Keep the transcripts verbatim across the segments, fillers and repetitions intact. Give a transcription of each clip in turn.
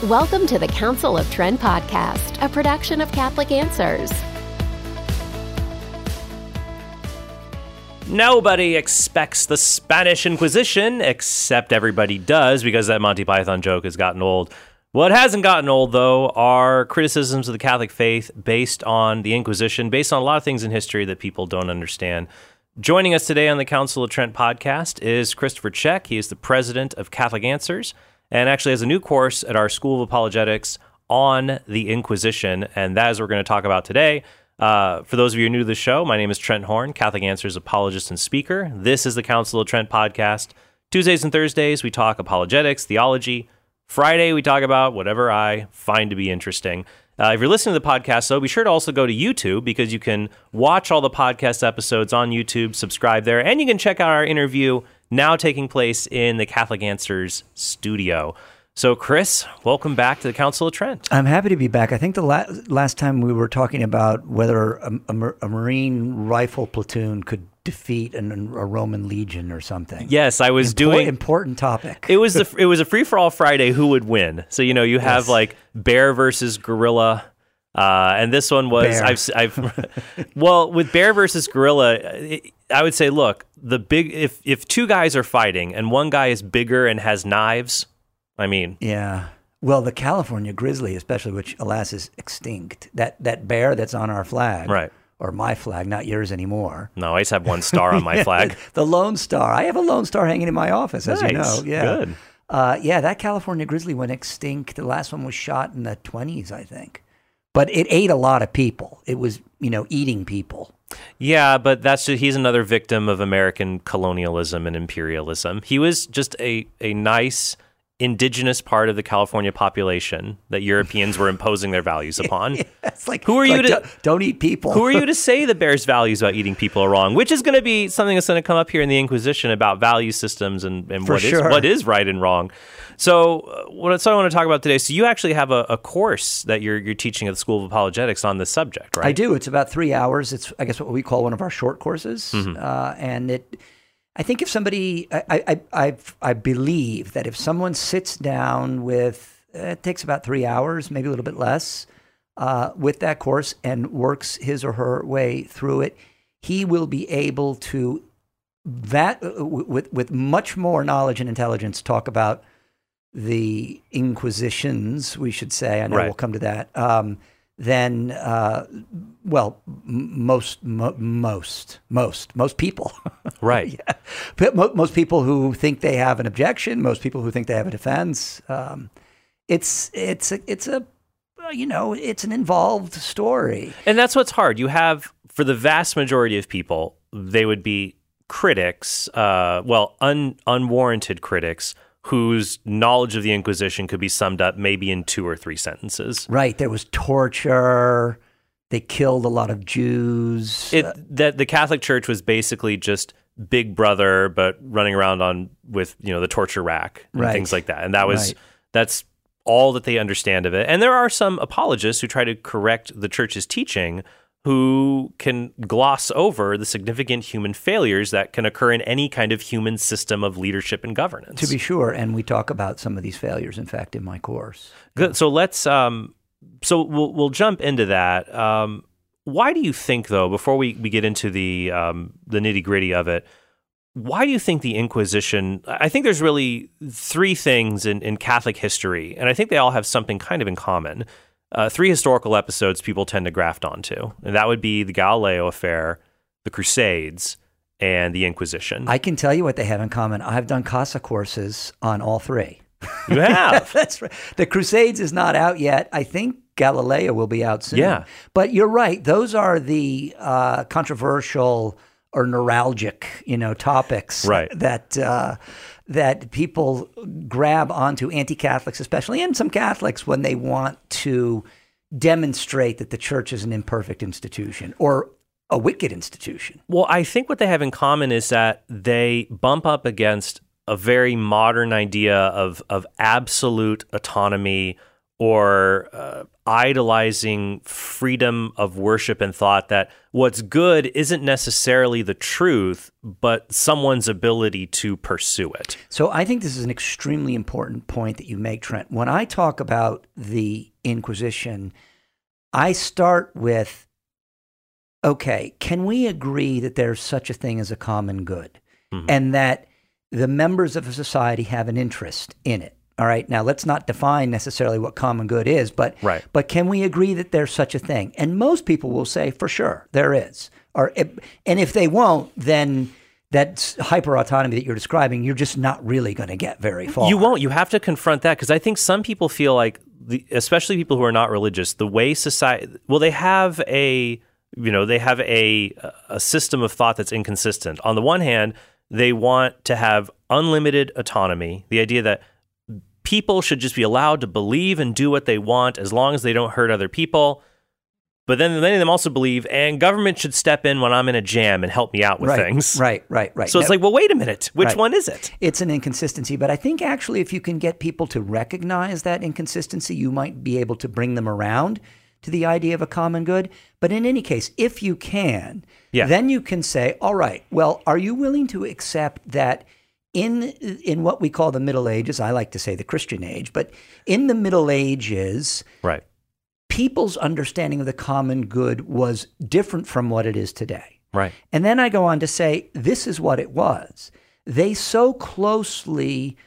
Welcome to the Council of Trent podcast, a production of Catholic Answers. Nobody expects the Spanish Inquisition, except everybody does, because that Monty Python joke has gotten old. What hasn't gotten old, though, are criticisms of the Catholic faith based on the Inquisition, based on a lot of things in history that people don't understand. Joining us today on the Council of Trent podcast is Christopher Check. He is the president of Catholic Answers and actually has a new course at our School of Apologetics on the Inquisition, and that is what we're going to talk about today. Uh, for those of you who are new to the show, my name is Trent Horn, Catholic Answers apologist and speaker. This is the Council of Trent podcast. Tuesdays and Thursdays, we talk apologetics, theology. Friday, we talk about whatever I find to be interesting. Uh, if you're listening to the podcast, though, be sure to also go to YouTube, because you can watch all the podcast episodes on YouTube, subscribe there, and you can check out our interview now taking place in the Catholic Answers studio. So, Chris, welcome back to the Council of Trent. I'm happy to be back. I think the la- last time we were talking about whether a, a, a Marine rifle platoon could defeat an, a Roman legion or something. Yes, I was Impor- doing... Important topic. It was the it was a free-for-all Friday, who would win. So, you know, you have Yes. like bear versus gorilla. Uh, and this one was... Bear. I've, I've Well, with bear versus gorilla, it, I would say, look, the big if if two guys are fighting and one guy is bigger and has knives, I mean... Yeah. Well, the California grizzly, especially, which, alas, is extinct. That that bear that's on our flag. Right. Or my flag, not yours anymore. No, I just have one star on my flag. The Lone Star. I have a Lone Star hanging in my office, as Nice. you know. Yeah. Good. Uh, yeah, that California grizzly went extinct. The last one was shot in the twenties, I think. But it ate a lot of people. It was, you know, eating people. Yeah, but that's just, he's another victim of American colonialism and imperialism. He was just a, a nice indigenous part of the California population that Europeans were imposing their values upon. Yeah, it's like, who are it's you like, to don't, don't eat people? Who are you to say the bear's values about eating people are wrong? Which is going to be something that's going to come up here in the Inquisition about value systems and, and For what sure. is what is right and wrong. So, uh, what so I want to talk about today. So, you actually have a, a course that you're you're teaching at the School of Apologetics on this subject, right? I do. It's about three hours. It's, I guess, what we call one of our short courses. Mm-hmm. Uh, and it, I think if somebody, I, I, I, I believe that if someone sits down with, uh, it takes about three hours, maybe a little bit less, uh, with that course and works his or her way through it, he will be able to, that uh, with with much more knowledge and intelligence, talk about the Inquisitions, we should say. I know Right. we'll come to that. Um, than uh, well, m- most mo- most most most people. Right. Yeah. But mo- most people who think they have an objection, most people who think they have a defense. Um, it's it's a, it's a you know it's an involved story. And that's what's hard. You have, for the vast majority of people, they would be critics, uh, well, un- unwarranted critics, whose knowledge of the Inquisition could be summed up maybe in two or three sentences. Right. There was torture. They killed a lot of Jews. It that the Catholic Church was basically just Big Brother, but running around on with you know the torture rack and Right. things like that. And that was Right. that's all that they understand of it. And there are some apologists who try to correct the Church's teaching, who can gloss over the significant human failures that can occur in any kind of human system of leadership and governance. To be sure, and we talk about some of these failures, in fact, in my course. Good. So let's. Um, so we'll we'll jump into that. Um, why do you think, though, before we, we get into the um, the nitty gritty of it, why do you think the Inquisition? I think there's really three things in, in Catholic history, and I think they all have something kind of in common. Uh, three historical episodes people tend to graft onto, and that would be the Galileo affair, the Crusades, and the Inquisition. I can tell you what they have in common. I've done CASA courses on all three. You have. That's right. The Crusades is not out yet. I think Galileo will be out soon. Yeah. But you're right. Those are the uh, controversial or neuralgic, you know, topics Right. that uh, that people grab onto, anti-Catholics especially, and some Catholics, when they want to demonstrate that the church is an imperfect institution or a wicked institution. Well, I think what they have in common is that they bump up against a very modern idea of of absolute autonomy or uh, idolizing freedom of worship and thought that what's good isn't necessarily the truth, but someone's ability to pursue it. So I think this is an extremely important point that you make, Trent. When I talk about the Inquisition, I start with, okay, can we agree that there's such a thing as a common good, mm-hmm. and that the members of a society have an interest in it? All right. Now, let's not define necessarily what common good is, but right. but can we agree that there's such a thing? And most people will say, for sure, there is. Or and if they won't, then that hyper autonomy that you're describing, you're just not really going to get very far. You won't. You have to confront that, because I think some people feel like, the, especially people who are not religious, the way society, well, they have a, you know, they have a a system of thought that's inconsistent. On the one hand, they want to have unlimited autonomy, the idea that people should just be allowed to believe and do what they want as long as they don't hurt other people. But then many of them also believe, and government should step in when I'm in a jam and help me out with right, things. Right, right, right. So it's now, like, well, wait a minute. Which right. one is it? It's an inconsistency. But I think actually if you can get people to recognize that inconsistency, you might be able to bring them around to the idea of a common good. But in any case, if you can, yeah. then you can say, all right, well, are you willing to accept that In in what we call the Middle Ages, I like to say the Christian age, but in the Middle Ages, right. people's understanding of the common good was different from what it is today. Right. And then I go on to say, this is what it was. They so closely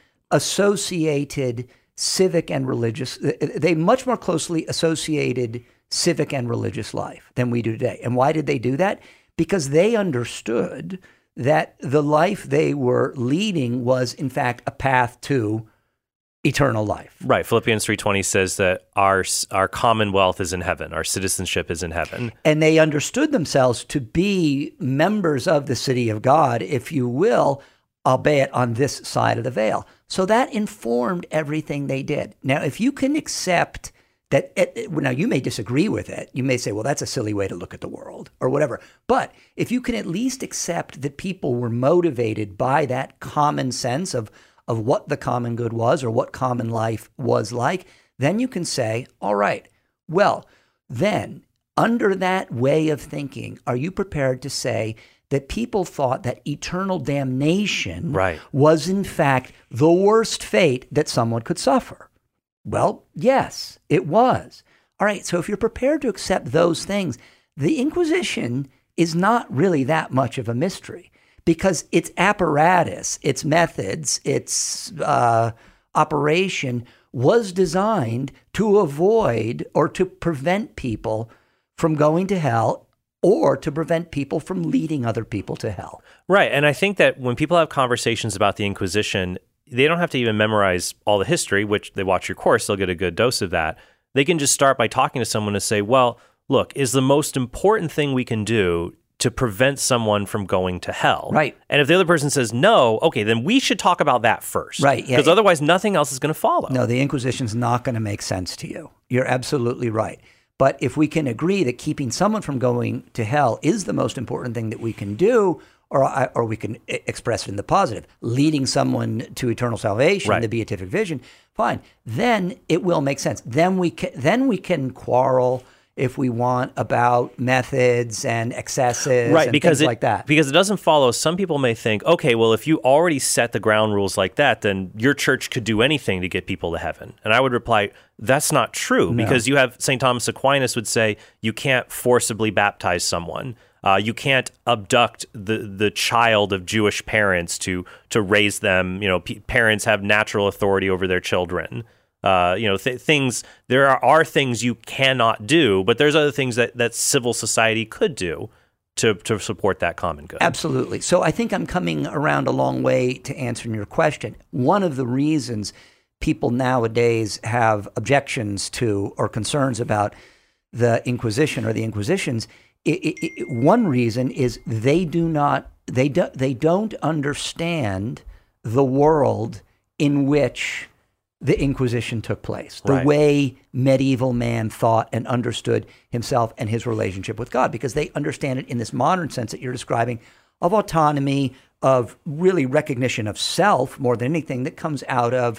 associated civic and religious, they much more closely associated civic and religious life than we do today. And why did they do that? Because they understood that the life they were leading was, in fact, a path to eternal life. Right. Philippians three twenty says that our our commonwealth is in heaven. Our citizenship is in heaven. And they understood themselves to be members of the city of God, if you will, albeit on this side of the veil. So that informed everything they did. Now, if you can accept that, it, now you may disagree with it. You may say, well, that's a silly way to look at the world or whatever. But if you can at least accept that people were motivated by that common sense of, of what the common good was or what common life was like, then you can say, all right, well, then under that way of thinking, are you prepared to say that people thought that eternal damnation right. was in fact the worst fate that someone could suffer? Well, yes, it was. All right, so if you're prepared to accept those things, the Inquisition is not really that much of a mystery, because its apparatus, its methods, its uh, operation was designed to avoid or to prevent people from going to hell, or to prevent people from leading other people to hell. Right, and I think that when people have conversations about the Inquisition, they don't have to even memorize all the history, which they watch your course, they'll get a good dose of that. They can just start by talking to someone and say, well, look, is the most important thing we can do to prevent someone from going to hell? Right. And if the other person says no, okay, then we should talk about that first. Right. Because yeah. otherwise nothing else is going to follow. No, the Inquisition's not going to make sense to you. You're absolutely right. But if we can agree that keeping someone from going to hell is the most important thing that we can do, or or we can express it in the positive, leading someone to eternal salvation, right. the beatific vision, fine. Then it will make sense. Then we can, then we can quarrel if we want about methods and excesses right, and because things it, like that. Because it doesn't follow. Some people may think, okay, well, if you already set the ground rules like that, then your church could do anything to get people to heaven. And I would reply, that's not true, No. because you have Saint Thomas Aquinas would say you can't forcibly baptize someone. Uh, you can't abduct the, the child of Jewish parents to to raise them. You know, p- parents have natural authority over their children. Uh, you know, th- things. There are, are things you cannot do, but there's other things that, that civil society could do to to support that common good. Absolutely. So I think I'm coming around a long way to answering your question. One of the reasons people nowadays have objections to or concerns about the Inquisition or the Inquisitions, It, it, it, one reason is they do not they do, they don't understand the world in which the Inquisition took place, the right. way medieval man thought and understood himself and his relationship with God, because they understand it in this modern sense that you're describing of autonomy, of really recognition of self more than anything that comes out of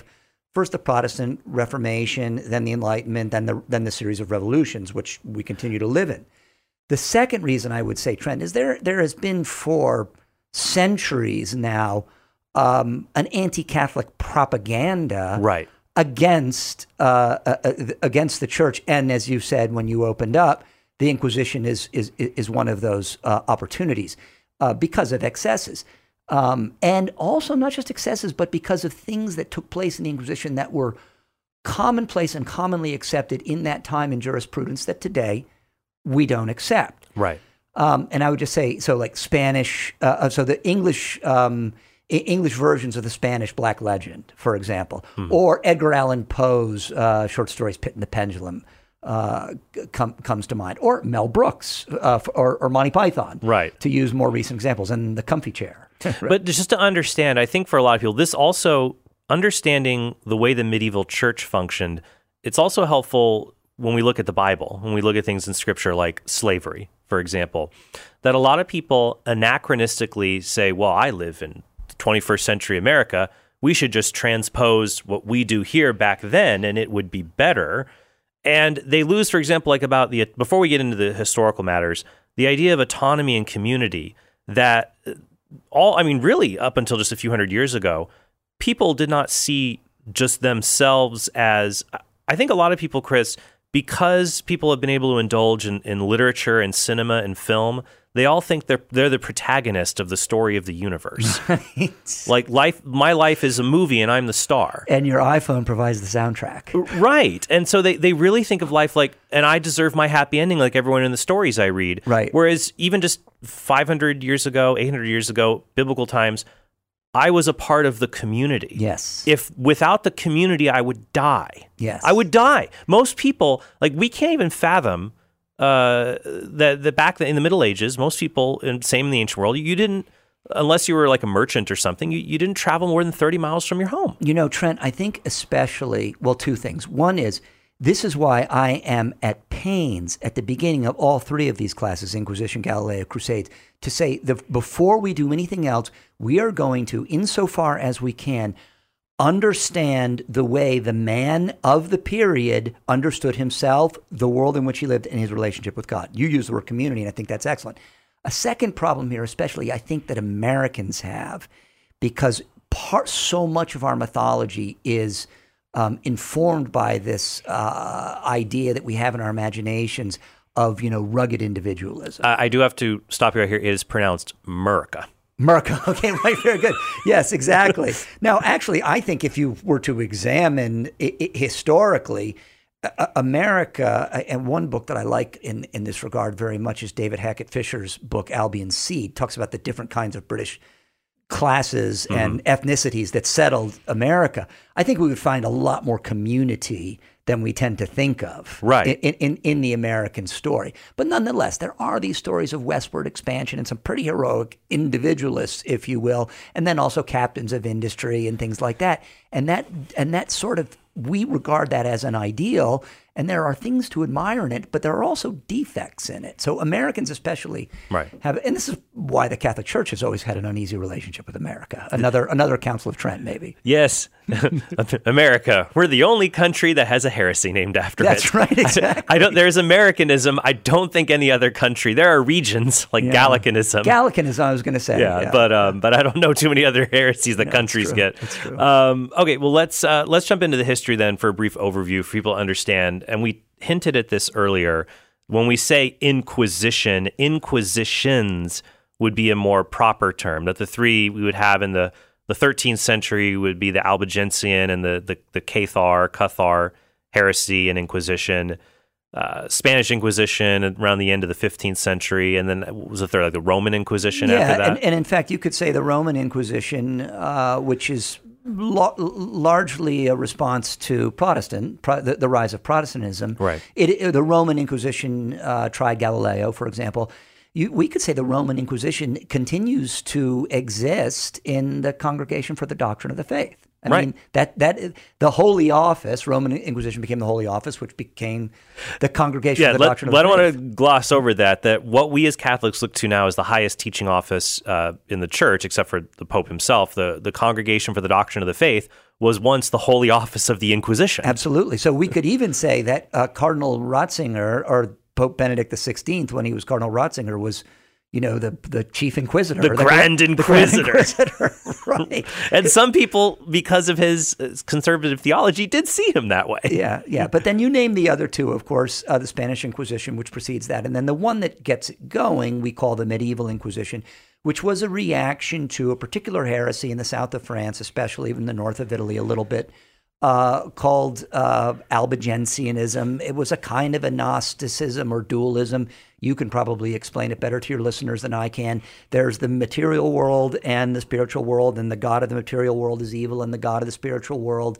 First the Protestant Reformation, then the Enlightenment, then the then the series of revolutions, which we continue to live in. The second reason I would say, Trent, is there there has been for centuries now um, an anti-Catholic propaganda Right. against uh, uh, against the church, and as you said when you opened up, the Inquisition is is is one of those uh, opportunities uh, because of excesses, um, and also not just excesses, but because of things that took place in the Inquisition that were commonplace and commonly accepted in that time in jurisprudence that today we don't accept. Right. Um, and I would just say, so like Spanish, uh, so the English um, English versions of the Spanish Black Legend, for example, mm-hmm. or Edgar Allan Poe's uh, short stories, Pit and the Pendulum, uh, com- comes to mind, or Mel Brooks, uh, or, or Monty Python, right? To use more recent examples, and The Comfy Chair. Right. But just to understand, I think for a lot of people, this also, understanding the way the medieval church functioned, it's also helpful when we look at the Bible, when we look at things in Scripture like slavery, for example, that a lot of people anachronistically say, well, I live in twenty-first century America, we should just transpose what we do here back then and it would be better. And they lose, for example, like about the, before we get into the historical matters, the idea of autonomy and community that all, I mean, really up until just a few hundred years ago, people did not see just themselves as, I think a lot of people, Chris, because people have been able to indulge in, in literature and cinema and film, they all think they're they're the protagonist of the story of the universe. Right. Like life, my life is a movie and I'm the star. And your iPhone provides the soundtrack. Right. And so they, they really think of life like, and I deserve my happy ending like everyone in the stories I read. Right. Whereas even just five hundred years ago, eight hundred years ago, biblical times, I was a part of the community. Yes. If without the community, I would die. Yes. I would die. Most people, like we can't even fathom uh, that the back in the Middle Ages, most people, and same in the ancient world, you didn't, unless you were like a merchant or something, you, you didn't travel more than thirty miles from your home. You know, Trent, I think especially, well, two things. One is, this is why I am at pains at the beginning of all three of these classes, Inquisition, Galileo, Crusades, to say that before we do anything else, we are going to, insofar as we can, understand the way the man of the period understood himself, the world in which he lived, and his relationship with God. You use the word community, and I think that's excellent. A second problem here, especially, I think that Americans have, because part so much of our mythology is um, informed by this uh, idea that we have in our imaginations of, you know, rugged individualism. I, I do have to stop you right here. It is pronounced America. America. Okay, right, very good. Yes, exactly. Now, actually, I think if you were to examine it, it, historically, uh, America, and one book that I like in, in this regard very much is David Hackett Fisher's book, Albion's Seed, talks about the different kinds of British classes mm-hmm. and ethnicities that settled America. I think we would find a lot more community than we tend to think of right. in, in, in the American story. But nonetheless, there are these stories of westward expansion and some pretty heroic individualists, if you will, and then also captains of industry and things like that. And that and that sort of, we regard that as an ideal, and there are things to admire in it, but there are also defects in it. So Americans especially right. have, and this is why the Catholic Church has always had an uneasy relationship with America. Another another Council of Trent, maybe. Yes. America, we're the only country that has a heresy named after That's it. That's right, exactly. I, I don't. There's Americanism. I don't think any other country. There are regions like yeah. Gallicanism. Gallicanism, I was going to say. Yeah, yeah, but um, but I don't know too many other heresies that no, countries true. get. That's true. Um, okay, well let's uh, let's jump into the history then for a brief overview for people to understand. And we hinted at this earlier. When we say Inquisition, inquisitions would be a more proper term. That the three we would have in the The thirteenth century would be the Albigensian and the the, the Cathar, Cathar heresy and Inquisition. Uh, Spanish Inquisition around the end of the fifteenth century, and then what was the third, like the Roman Inquisition yeah, after that? And, and in fact, you could say the Roman Inquisition, uh, which is lo- largely a response to Protestant, pro- the, the rise of Protestantism. Right. It, it, the Roman Inquisition uh, tried Galileo, for example. You, we could say the Roman Inquisition continues to exist in the Congregation for the Doctrine of the Faith. I right. mean, that that the Holy Office, Roman Inquisition became the Holy Office, which became the Congregation yeah, for the let, Doctrine of the the Faith. I don't Faith. want to gloss over that, that what we as Catholics look to now as the highest teaching office uh, in the church, except for the Pope himself, the, the Congregation for the Doctrine of the Faith, was once the holy office of the Inquisition. Absolutely. So we could even say that uh, Cardinal Ratzinger, or Pope Benedict the sixteenth, when he was Cardinal Ratzinger, was, you know, the the chief inquisitor. The, Grand, the Inquisitor. Grand Inquisitor. Right. And some people, because of his conservative theology, did see him that way. Yeah, yeah. But then you name the other two, of course, uh, the Spanish Inquisition, which precedes that. And then the one that gets it going, we call the Medieval Inquisition, which was a reaction to a particular heresy in the south of France, especially even the north of Italy a little bit, uh, called uh, Albigensianism. It was a kind of a Gnosticism or dualism. You can probably explain it better to your listeners than I can. There's the material world and the spiritual world, and the God of the material world is evil, and the God of the spiritual world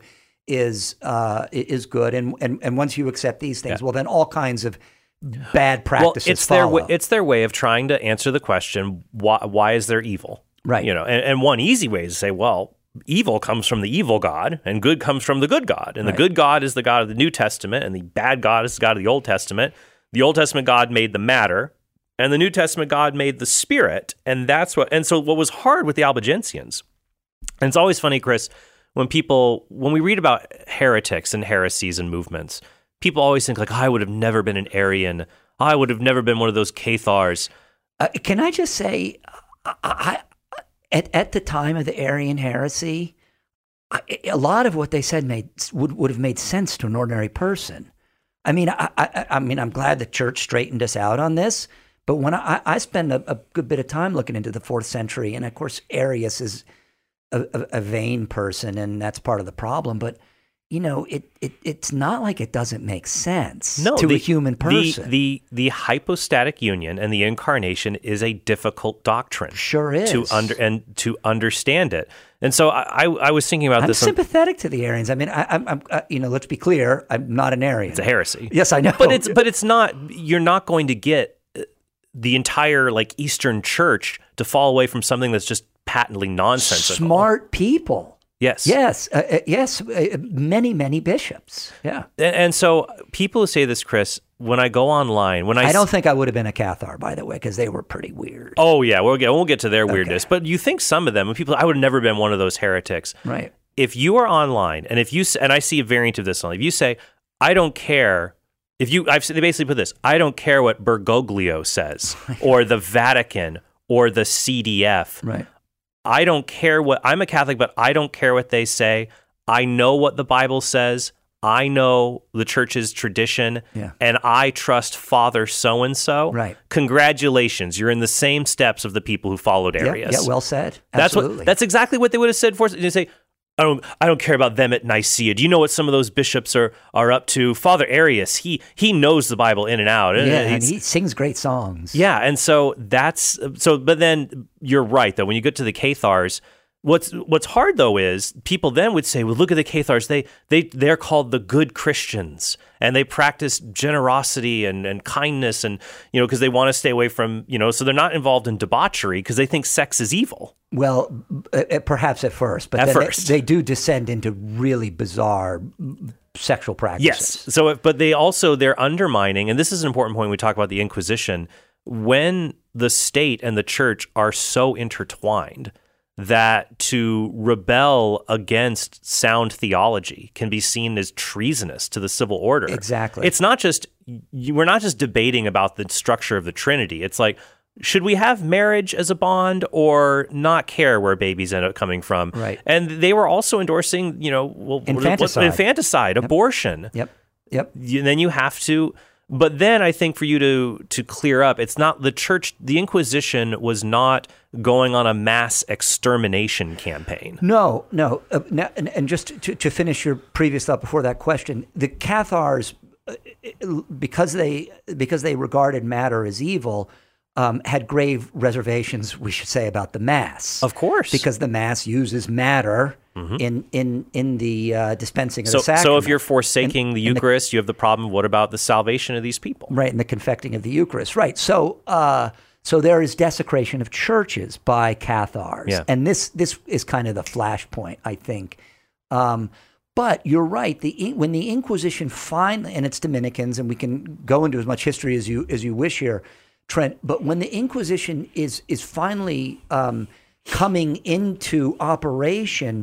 is uh, is good. And, and and once you accept these things, yeah. well, then all kinds of bad practices well, it's follow. Their way, it's their way of trying to answer the question, why, why is there evil? Right. You know, and, and one easy way is to say, well, evil comes from the evil God, and good comes from the good God. And right. the good God is the God of the New Testament, and the bad God is the God of the Old Testament. The Old Testament God made the matter, and the New Testament God made the spirit. And that's what, and so what was hard with the Albigensians, and it's always funny, Chris, when people, when we read about heretics and heresies and movements, people always think like, oh, I would have never been an Arian. Oh, I would have never been one of those Cathars. Uh, can I just say, I, I, at at the time of the Arian heresy, I, a lot of what they said made would would have made sense to an ordinary person. I mean, I I, I mean, I'm glad the church straightened us out on this. But when I, I spend a, a good bit of time looking into the fourth century, and of course Arius is a, a, a vain person, and that's part of the problem. But you know, it, it it's not like it doesn't make sense no, to the, a human person. The, the the hypostatic union and the incarnation is a difficult doctrine. Sure is. To under and to understand it. And so I I, I was thinking about I'm this. I'm sympathetic to the Arians. I mean, I, I'm, I'm uh, you know, let's be clear. I'm not an Arian. It's a heresy. Yes, I know. But it's but it's not. You're not going to get the entire like Eastern Church to fall away from something that's just patently nonsensical. Smart people. Yes. Yes. Uh, uh, yes. Uh, many, many bishops. Yeah. And, and so people who say this, Chris, when I go online, when I I don't think I would have been a Cathar, by the way, because they were pretty weird. Oh yeah, we'll get we'll get to their weirdness. Okay. But you think some of them, when people, I would have never been one of those heretics. Right. If you are online, and if you and I see a variant of this online, if you say, I don't care. If you, I've they basically put this, I don't care what Bergoglio says, or the Vatican, or the C D F. Right. I don't care what, I'm a Catholic, but I don't care what they say. I know what the Bible says. I know the church's tradition, yeah. and I trust Father so-and-so. Right. Congratulations. You're in the same steps of the people who followed Arius. Yeah, yeah, well said. That's Absolutely. what. That's exactly what they would have said for us. They say, I don't, I don't care about them at Nicaea. Do you know what some of those bishops are, are up to? Father Arius, he he knows the Bible in and out. Yeah, and he sings great songs. Yeah, and so that's so. But then you're right though. When you get to the Cathars, what's what's hard though is people then would say, well, look at the Cathars. They they they're called the good Christians, and they practice generosity and, and kindness, and you know because they want to stay away from you know so they're not involved in debauchery because they think sex is evil. Well, uh, perhaps at first, but at then first. They, they do descend into really bizarre sexual practices. Yes. So, if, but they also they're undermining, and this is an important point when we talk about the Inquisition. When the state and the church are so intertwined that to rebel against sound theology can be seen as treasonous to the civil order. Exactly. It's not just we're not just debating about the structure of the Trinity. It's like, should we have marriage as a bond or not care where babies end up coming from? Right. And they were also endorsing, you know, well, infanticide, infanticide yep. abortion. Yep. Yep. You, then you have to, but then I think for you to to clear up, it's not the church, the Inquisition was not going on a mass extermination campaign. No, no. Uh, now, and, and just to, to finish your previous thought before that question, the Cathars, uh, because they because they regarded matter as evil, Um, had grave reservations, we should say, about the Mass. Of course. Because the Mass uses matter mm-hmm. in in in the uh, dispensing of so, the sacrament. So if you're forsaking and, the Eucharist, the, you have the problem, what about the salvation of these people? Right, and the confecting of the Eucharist. Right. So uh, so there is desecration of churches by Cathars. Yeah. And this, this is kind of the flashpoint, I think. Um, But you're right. The when the Inquisition finally, and it's Dominicans, and we can go into as much history as you as you wish here, Trent, but when the Inquisition is is finally um, coming into operation,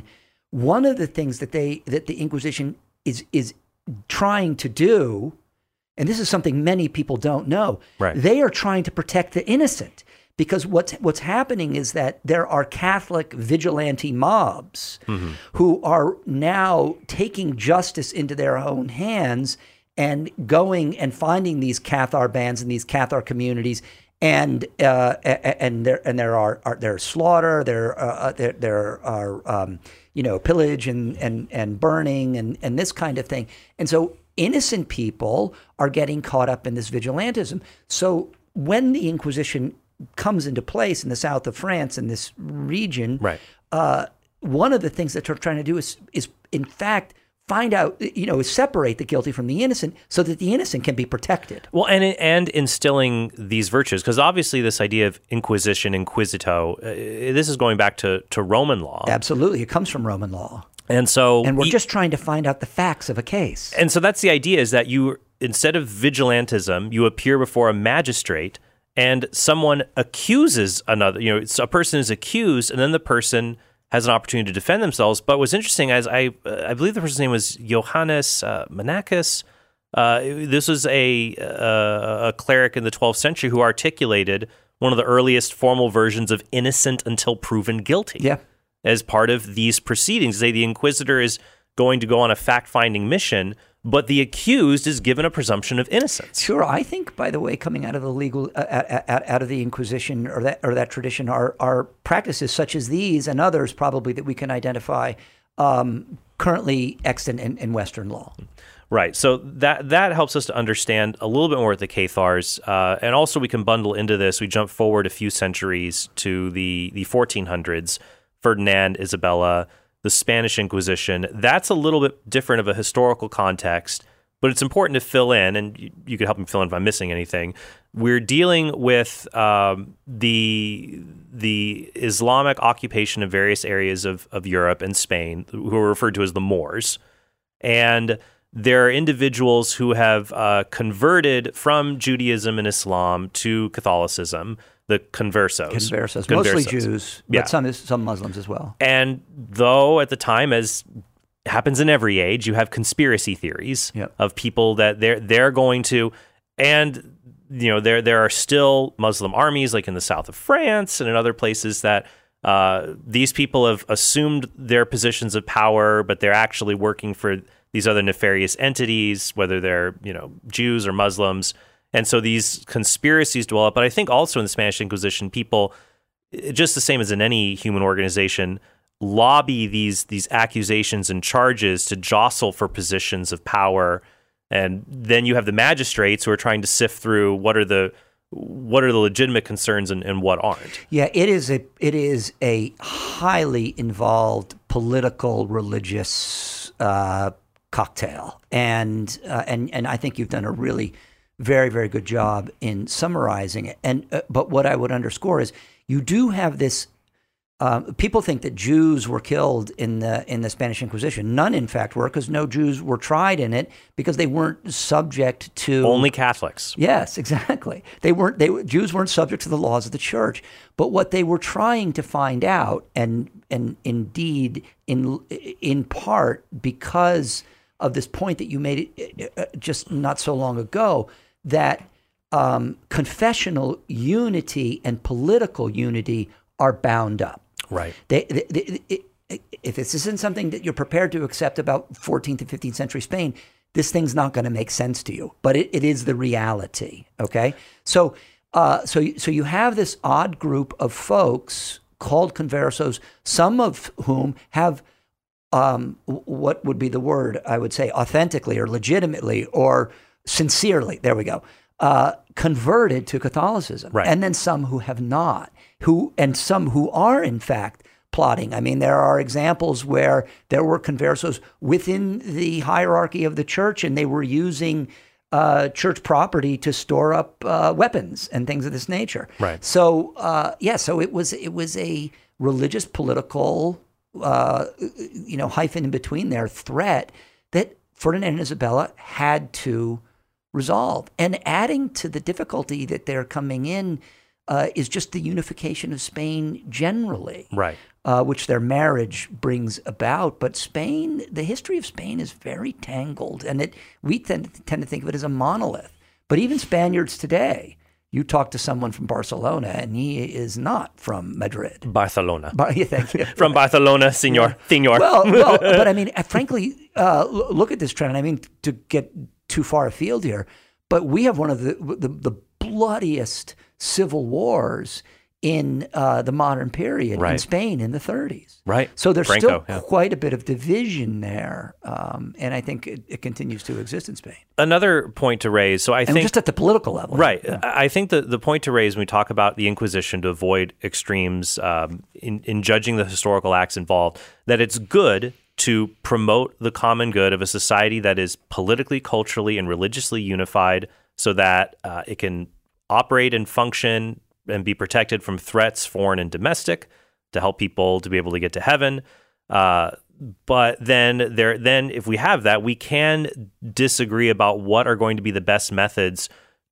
one of the things that they that the Inquisition is is trying to do, and this is something many people don't know, right. they are trying to protect the innocent. Because what's what's happening is that there are Catholic vigilante mobs mm-hmm. who are now taking justice into their own hands and going and finding these Cathar bands and these Cathar communities, and uh, and there and there are, are there are slaughter, there uh, there there are um, you know pillage and and and burning and and this kind of thing, and so innocent people are getting caught up in this vigilantism. So when the Inquisition comes into place in the south of France in this region, right. uh, one of the things that they're trying to do is, is in fact, find out, you know, separate the guilty from the innocent so that the innocent can be protected. Well, and and instilling these virtues, because obviously this idea of inquisition, inquisito, uh, this is going back to, to Roman law. Absolutely. It comes from Roman law. And so... And we're e- just trying to find out the facts of a case. And so that's the idea, is that you, instead of vigilantism, you appear before a magistrate and someone accuses another, you know, a person is accused, and then the person has an opportunity to defend themselves. But what's interesting is I, uh, I believe the person's name was Johannes uh, Monachus. Uh, this was a, uh, a cleric in the twelfth century who articulated one of the earliest formal versions of innocent until proven guilty. Yeah. As part of these proceedings, say the inquisitor is going to go on a fact-finding mission, but the accused is given a presumption of innocence. Sure, I think, by the way, coming out of the legal, uh, out, out of the Inquisition or that or that tradition, are are practices such as these and others probably that we can identify um, currently extant in, in Western law. Right. So that that helps us to understand a little bit more of the Cathars, uh, and also we can bundle into this. We jump forward a few centuries to the the fourteen hundreds. Ferdinand, Isabella, the Spanish Inquisition. That's a little bit different of a historical context, but it's important to fill in, and you, you could help me fill in if I'm missing anything. We're dealing with um, the the Islamic occupation of various areas of, of Europe and Spain, who are referred to as the Moors. And there are individuals who have uh, converted from Judaism and Islam to Catholicism, the conversos. Conversos, Conversos. mostly Jews, but Yeah. some some Muslims as well. And though at the time, as happens in every age, you have conspiracy theories Yep. of people that they're they're going to, and you know there there are still Muslim armies like in the south of France and in other places that uh, these people have assumed their positions of power, but they're actually working for these other nefarious entities, whether they're you know Jews or Muslims. And so these conspiracies develop. But I think also in the Spanish Inquisition, people, just the same as in any human organization, lobby these these accusations and charges to jostle for positions of power. And then you have the magistrates who are trying to sift through what are the what are the legitimate concerns and, and what aren't. Yeah, it is a it is a highly involved political religious uh, cocktail, and uh, and and I think you've done a really very, very good job in summarizing it. And uh, but what I would underscore is you do have this. Um, people think that Jews were killed in the in the Spanish Inquisition. None, in fact, were, because no Jews were tried in it because they weren't subject to only Catholics. Yes, exactly. They weren't. They Jews weren't subject to the laws of the church. But what they were trying to find out, and and indeed in in part because of this point that you made it just not so long ago, that um, confessional unity and political unity are bound up. Right. They, they, they, they, if this isn't something that you're prepared to accept about fourteenth and fifteenth century Spain, this thing's not going to make sense to you. But it, it is the reality. Okay. So, uh, so, so you have this odd group of folks called conversos, some of whom have um, what would be the word I would say, authentically or legitimately or sincerely. There we go. Uh, converted to Catholicism, right. And then some who have not, who and some who are in fact plotting. I mean, there are examples where there were conversos within the hierarchy of the church, and they were using uh, church property to store up uh, weapons and things of this nature. Right. So, uh, yeah, so it was it was a religious, political, uh, you know, hyphen in between there threat that Ferdinand and Isabella had to resolve. And adding to the difficulty that they're coming in uh, is just the unification of Spain generally. Right. uh, which their marriage brings about. But Spain, the history of Spain is very tangled, and it we tend to, tend to think of it as a monolith. But even Spaniards today, you talk to someone from Barcelona, and he is not from Madrid. Barcelona. Bar- yeah, thank you. From Barcelona, senor. Senor. Well, well, but I mean, frankly, uh, look at this trend. I mean, to get too far afield here, but we have one of the the, the bloodiest civil wars in uh, the modern period right. in Spain in the thirties. Right. So there's Franco, still yeah. quite a bit of division there, um, and I think it, it continues to exist in Spain. Another point to raise. So I and think just at the political level, right. Yeah. I think the the point to raise when we talk about the Inquisition to avoid extremes um, in in judging the historical acts involved, that it's good to promote the common good of a society that is politically, culturally, and religiously unified, so that uh, it can operate and function and be protected from threats, foreign and domestic, to help people to be able to get to heaven. Uh, but then there, then if we have that, we can disagree about what are going to be the best methods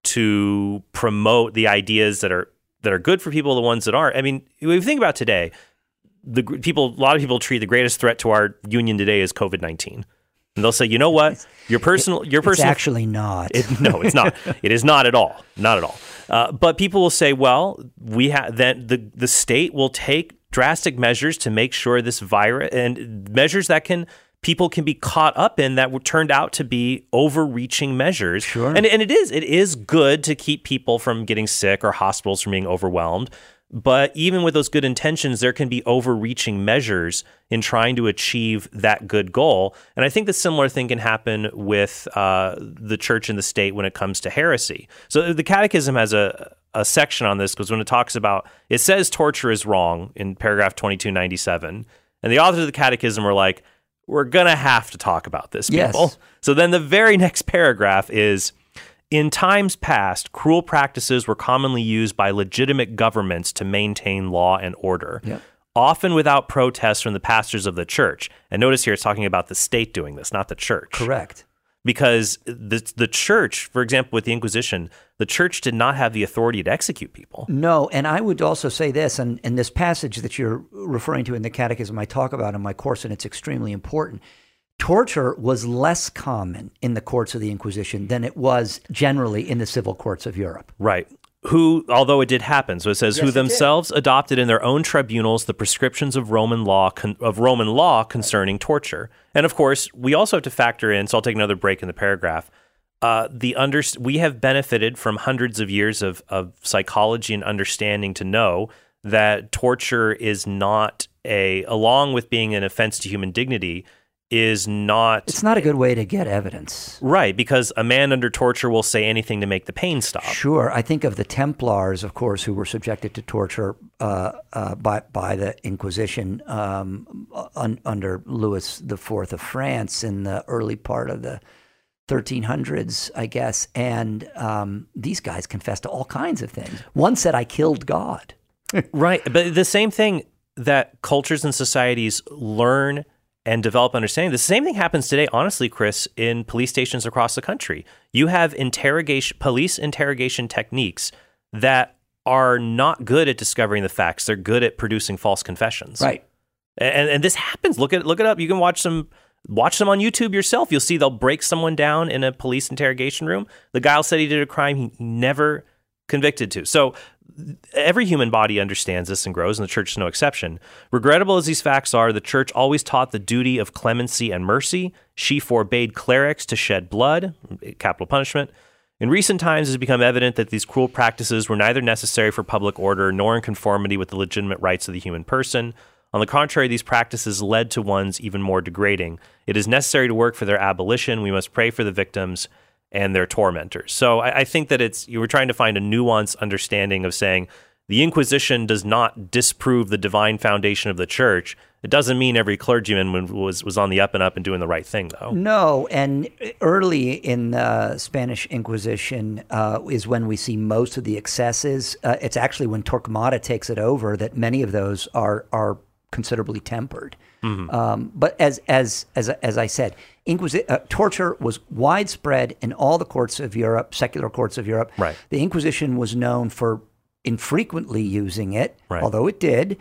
to promote the ideas that are that are good for people, the ones that aren't. I mean, if you think about today, the people, a lot of people treat the greatest threat to our union today as COVID nineteen. And they'll say, you know what, your personal, your personal. It's actually not. It, no, it's not. It is not at all. Not at all. Uh, but people will say, well, we have then the the state will take drastic measures to make sure this virus and measures that can people can be caught up in that were turned out to be overreaching measures. Sure. And and it is it is good to keep people from getting sick or hospitals from being overwhelmed. But even with those good intentions, there can be overreaching measures in trying to achieve that good goal. And I think the similar thing can happen with uh, the church and the state when it comes to heresy. So the Catechism has a, a section on this because when it talks about, it says torture is wrong in paragraph twenty-two ninety-seven. And the authors of the Catechism were like, we're going to have to talk about this, people. Yes. So then the very next paragraph is, in times past, cruel practices were commonly used by legitimate governments to maintain law and order, Yep. often without protest from the pastors of the church. And notice here it's talking about the state doing this, not the church. Correct. Because the, the church, for example, with the Inquisition, the church did not have the authority to execute people. No, and I would also say this, and, and this passage that you're referring to in the Catechism I talk about in my course, and it's extremely important. Torture was less common in the courts of the Inquisition than it was generally in the civil courts of Europe. Right. Who, although it did happen, so it says, Yes, who it did. themselves adopted in their own tribunals the prescriptions of Roman law con- of Roman law concerning torture. And of course, we also have to factor in. So I'll take another break in the paragraph. Uh, the under we have benefited from hundreds of years of of psychology and understanding to know that torture is not a, along with being an offense to human dignity, is not... It's not a good way to get evidence. Right, because a man under torture will say anything to make the pain stop. Sure. I think of the Templars, of course, who were subjected to torture uh, uh, by by the Inquisition um, un, under Louis the Fourth of France in the early part of the thirteen hundreds, I guess. And um, these guys confessed to all kinds of things. One said, I killed God. Right, but the same thing that cultures and societies learn and develop understanding. The same thing happens today, honestly, Chris, in police stations across the country. You have interrogation, police interrogation techniques that are not good at discovering the facts. They're good at producing false confessions. Right. And and this happens. Look at look it up. You can watch some watch them on YouTube yourself. You'll see they'll break someone down in a police interrogation room. The guy said he did a crime he never convicted to. So every human body understands this and grows, and the church is no exception. Regrettable as these facts are, the church always taught the duty of clemency and mercy. She forbade clerics to shed blood, capital punishment. In recent times, it has become evident that these cruel practices were neither necessary for public order nor in conformity with the legitimate rights of the human person. On the contrary, these practices led to ones even more degrading. It is necessary to work for their abolition. We must pray for the victims and their tormentors. So I, I think that it's you were trying to find a nuanced understanding of saying the Inquisition does not disprove the divine foundation of the church. It doesn't mean every clergyman was was on the up and up and doing the right thing, though. No, and early in the Spanish Inquisition uh, is when we see most of the excesses. Uh, it's actually when Torquemada takes it over that many of those are are considerably tempered. Mm-hmm. Um, but as as as as I said, Inquisi- uh, torture was widespread in all the courts of Europe, secular courts of Europe. Right. The Inquisition was known for infrequently using it, right. although it did.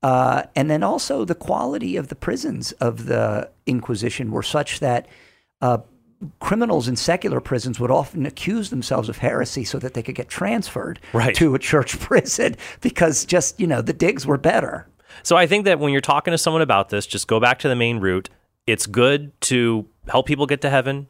Uh, and then also the quality of the prisons of the Inquisition were such that uh, criminals in secular prisons would often accuse themselves of heresy so that they could get transferred right. to a church prison because just, you know, the digs were better. So I think that when you're talking to someone about this, just go back to the main root. It's good to help people get to heaven,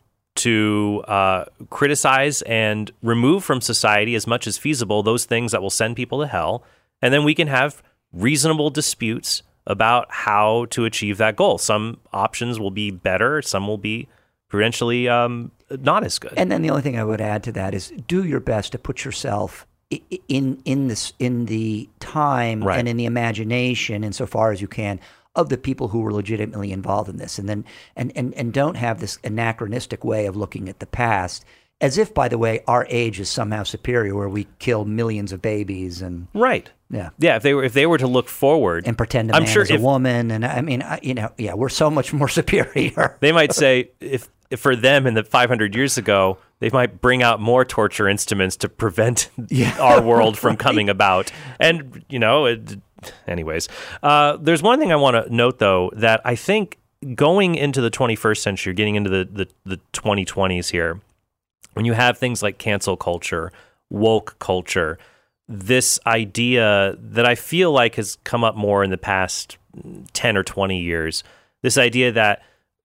to uh, criticize and remove from society as much as feasible those things that will send people to hell. And then we can have reasonable disputes about how to achieve that goal. Some options will be better. Some will be prudentially um, not as good. And then the only thing I would add to that is do your best to put yourself in in this in the time right. and in the imagination, insofar as you can, of the people who were legitimately involved in this, and then and and and don't have this anachronistic way of looking at the past, as if, by the way, our age is somehow superior, where we kill millions of babies and right. Yeah, yeah. If they were, if they were to look forward and pretend a I'm man sure is if, a woman, and I mean, I, you know, yeah, we're so much more superior. They might say if, if for them in the five hundred years ago, they might bring out more torture instruments to prevent yeah. our world from coming about. And you know, it, anyways, uh, there's one thing I want to note though, that I think going into the twenty-first century, getting into the the, the twenty twenties here, when you have things like cancel culture, woke culture, this idea that I feel like has come up more in the past ten or twenty years, this idea that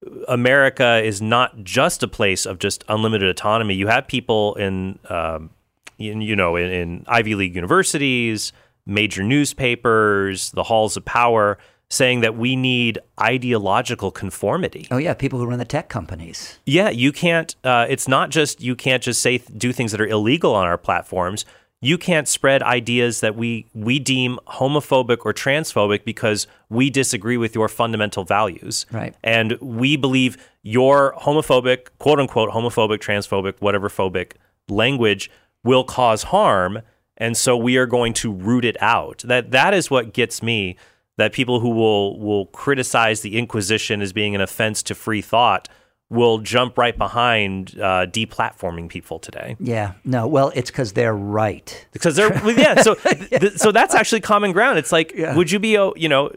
America is not just a place of just unlimited autonomy. You have people in, um, in you know, in, in Ivy League universities, major newspapers, the halls of power, saying that we need ideological conformity. Oh yeah, people who run the tech companies. Yeah, you can't. Uh, it's not just you can't just say do things that are illegal on our platforms. You can't spread ideas that we we deem homophobic or transphobic because we disagree with your fundamental values. Right. And we believe your homophobic, quote unquote, homophobic, transphobic, whatever phobic language will cause harm. And so we are going to root it out. That that is what gets me, that people who will will criticize the Inquisition as being an offense to free thought will jump right behind uh, deplatforming people today. Yeah, no, well, it's because they're right. Because they're, well, yeah, so th- so that's actually common ground. It's like, yeah. would you be, you know,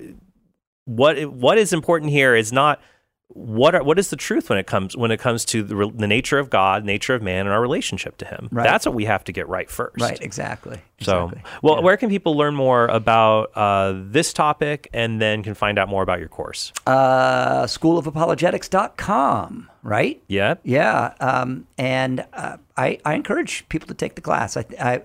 what what is important here is not what are, what is the truth when it comes when it comes to the, the nature of God, nature of man, and our relationship to Him. Right. That's what we have to get right first. Right, exactly. So, exactly. well, yeah. where can people learn more about uh, this topic and then can find out more about your course? Uh, school of apologetics dot com, right? Yeah. Yeah. Um, and uh, I, I encourage people to take the class. I, I,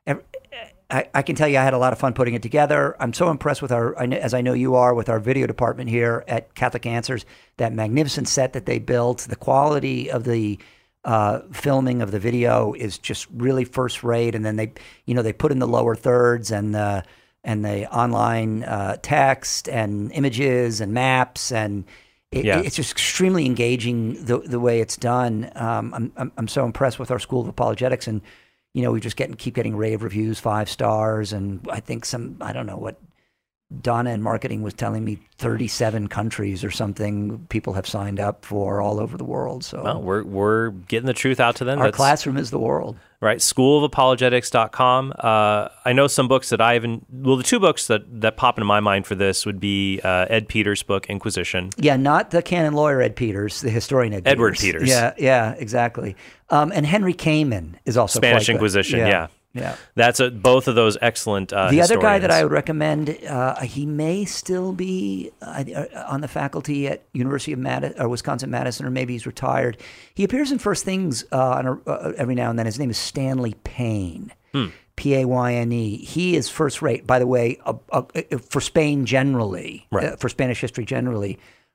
I, I can tell you I had a lot of fun putting it together. I'm so impressed with our, as I know you are, with our video department here at Catholic Answers, that magnificent set that they built. The quality of the uh, filming of the video is just really first rate. And then they, you know, they put in the lower thirds and the, and the online uh, text and images and maps, and it, yeah. it's just extremely engaging the the way it's done. Um, I'm, I'm I'm so impressed with our School of Apologetics, and you know we just get keep getting rave reviews, five stars, and I think some I don't know what Donna in marketing was telling me, thirty-seven countries or something people have signed up for all over the world. So well, we're we're getting the truth out to them. Our That's, classroom is the world. Right, school of apologetics dot com. Uh, I know some books that I haven't, well, the two books that, that pop into my mind for this would be uh, Ed Peters' book, Inquisition. Yeah, not the canon lawyer Ed Peters, the historian Ed Edward Peters. Peters. Yeah, yeah, exactly. Um, and Henry Kamen is also Spanish quite good. Inquisition, yeah. yeah. Yeah, that's a, both of those excellent uh, The other guy historians. that I would recommend, uh, he may still be uh, on the faculty at University of Mad- or Wisconsin-Madison, or maybe he's retired. He appears in First Things uh, on a, uh, every now and then. His name is Stanley Payne, hmm. P A Y N E. He is first rate, by the way, uh, uh, for Spain generally, right. uh, for Spanish history generally.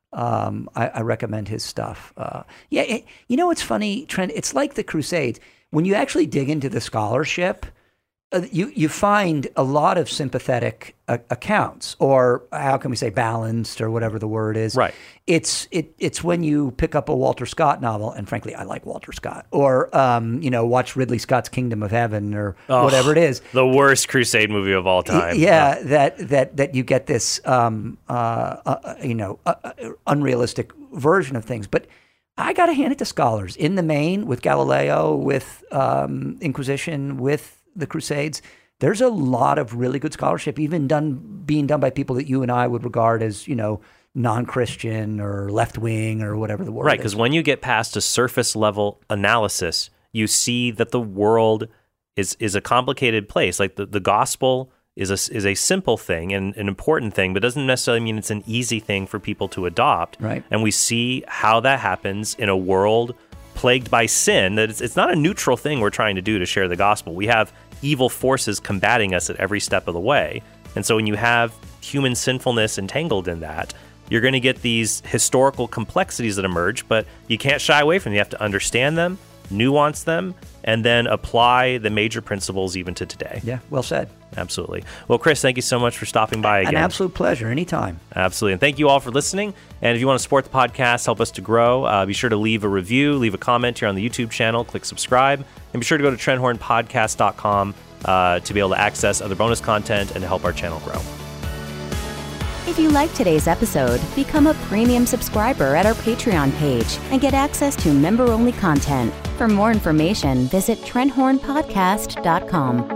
Um, I, I recommend his stuff. Uh, yeah, it, you know what's funny, Trent? It's like the Crusades. When you actually dig into the scholarship, uh, you you find a lot of sympathetic uh, accounts, or how can we say balanced, or whatever the word is. Right. It's it it's when you pick up a Walter Scott novel, and frankly, I like Walter Scott, or um, you know, watch Ridley Scott's Kingdom of Heaven, or oh, whatever it is. The worst crusade movie of all time. Yeah, oh. that that that you get this um, uh, uh, you know uh, uh, unrealistic version of things, but. I got to hand it to scholars in the main, with Galileo, with um, Inquisition, with the Crusades. there's a lot of really good scholarship, even done being done by people that you and I would regard as, you know, non-Christian or left-wing or whatever the word right, is. because when you get past a surface-level analysis, you see that the world is is a complicated place. Like the, the gospel is a, is a simple thing and an important thing, but doesn't necessarily mean it's an easy thing for people to adopt. Right. And we see how that happens in a world plagued by sin, that it's, it's not a neutral thing we're trying to do to share the gospel. We have evil forces combating us at every step of the way. And so when you have human sinfulness entangled in that, you're going to get these historical complexities that emerge, but you can't shy away from them. You have to understand them, nuance them, and then apply the major principles even to today. Yeah, well said. Absolutely. Well, Chris, thank you so much for stopping by again. An absolute pleasure. Anytime. Absolutely. And thank you all for listening. And if you want to support the podcast, help us to grow, uh, be sure to leave a review, leave a comment here on the YouTube channel, click subscribe, and be sure to go to trent horn podcast dot com uh, to be able to access other bonus content and to help our channel grow. If you like today's episode, become a premium subscriber at our Patreon page and get access to member-only content. For more information, visit trent horn podcast dot com.